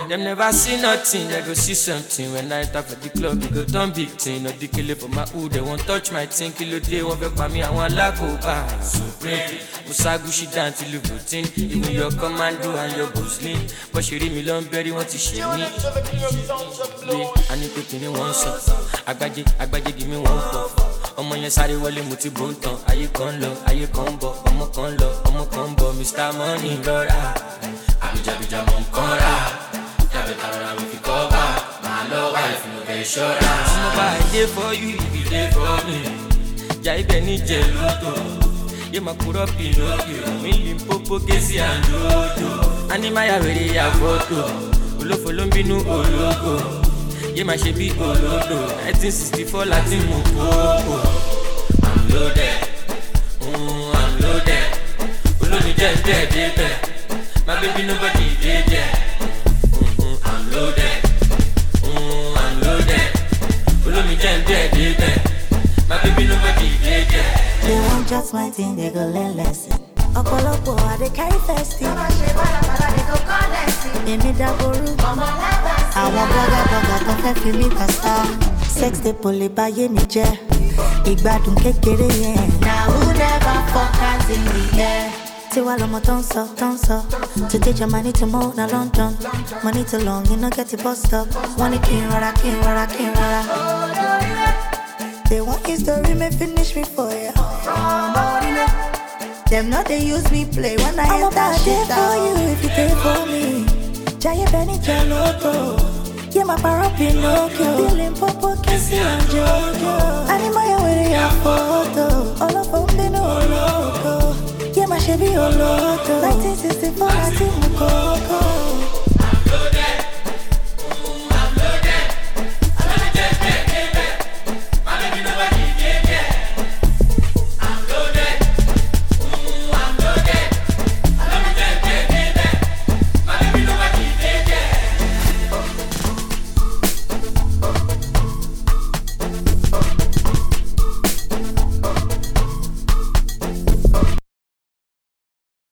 Them never see nothing, they go see something. When I enter for the club, we go turn big thing. No killer for my hood, they won't touch my thing. Kilo day, won't be me, I want lack of Supreme. Musagushi down till you routine. Even your commando and your Gosling. But she read me long berry, want to share me. I need to give me one song. Agbaje, give me one puff. Ọmọ yẹn sáré wọlé mo ti bò ń tàn. Ayé kan lọ, ayé kan bọ̀. Ọmọ kan lọ, ọmọ kan bọ̀. Mr. Money lọ́ra. Àbíjàbíjà mọ̀ nǹkan rà. Jábẹ̀ tààrà ló fi kọ́ bá. Màá lọ wá ìfúnnu kẹ́ ṣọ́ra. Mo bá ìdè for you, ìdè for me. Jà ibẹ̀ ní jẹ̀ lóto. Yé máa kúrọ́ Pinocchio. Mi lè pópó kéésì àndódò. Ánímáyà wèrè yà fọ́tò. Olófo ló ń bínú ológo. Yé máa ṣe bí olódò. 1964 láti mú kókó. I'm loaded. I'm loaded. Olómi jẹ́ débẹ̀. My baby nobody dey there. I'm loaded. I'm loaded. Olómi jẹ́ débẹ̀. My baby nobody dey there. They want just my thing, they go learn lesson. Ọ̀pọ̀lọpọ̀ I dey carry festive. Ọmọ ṣe bàlàbàlà they go connect. Èmi dàgbòrú. Ọmọ lábàásí. Àwọn bọ́gàbọ́gà tó fẹ́ fi mí pàṣà. Sex dey kò lè báyé mi jẹ́. Ìgbádùn kékeré yẹn. Na who never focus in the air. Tiwa lọmọ tó ń sọ. To take your money to move na London. Money too long, you no get the bus stop. Wọ́n ní kí n rọra. They want history, may finish me for ya. Them not they use me play when I enter shit down. I'm for you if you take for me. Jaya Benny Jaloto. Yeah, my para Pinocchio. Feeling Popo, Kissy and Jojo. Animaya with your photo. All of them they know loco. Yeah, my Chevy Oloto. 1964, I see Mukoko.